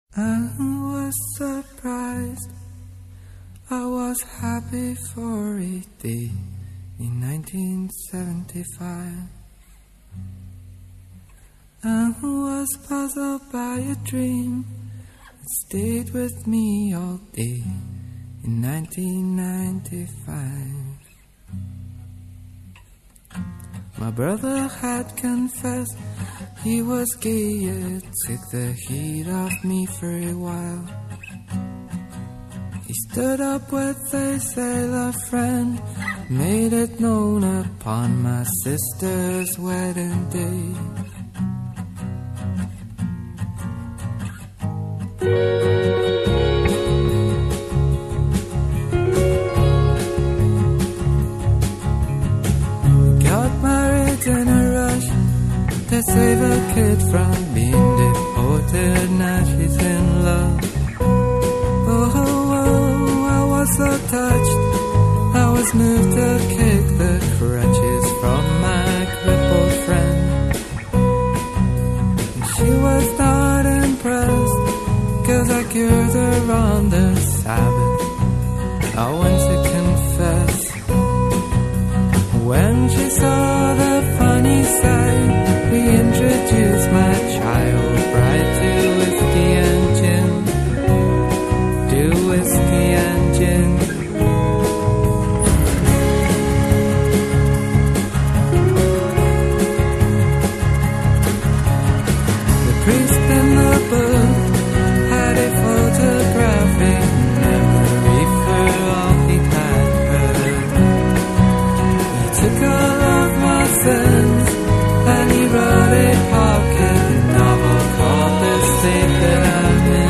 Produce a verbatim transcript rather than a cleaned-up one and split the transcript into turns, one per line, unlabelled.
I was surprised, I was happy for a day in nineteen seventy-five. I was puzzled by a dream that stayed with me all day in nineteen ninety-five. My brother had confessed he was gay, it took the heat off me for a while. He stood up with a sailor friend, made it known upon my sister's wedding day. In a rush to save a kid from being deported, now she's in love. Oh, oh, oh, I was so touched, I was moved to kick the crutches from my crippled friend. And she was not impressed, cause I cured her on the Sabbath. I went to confess. When she saw the funny side, we introduced my child bride to whiskey and gin, to whiskey and gin. The priest in the book had a photographic memory for all he had heard. Took all of my sins, and he wrote a pocket novel called The State That I'm In.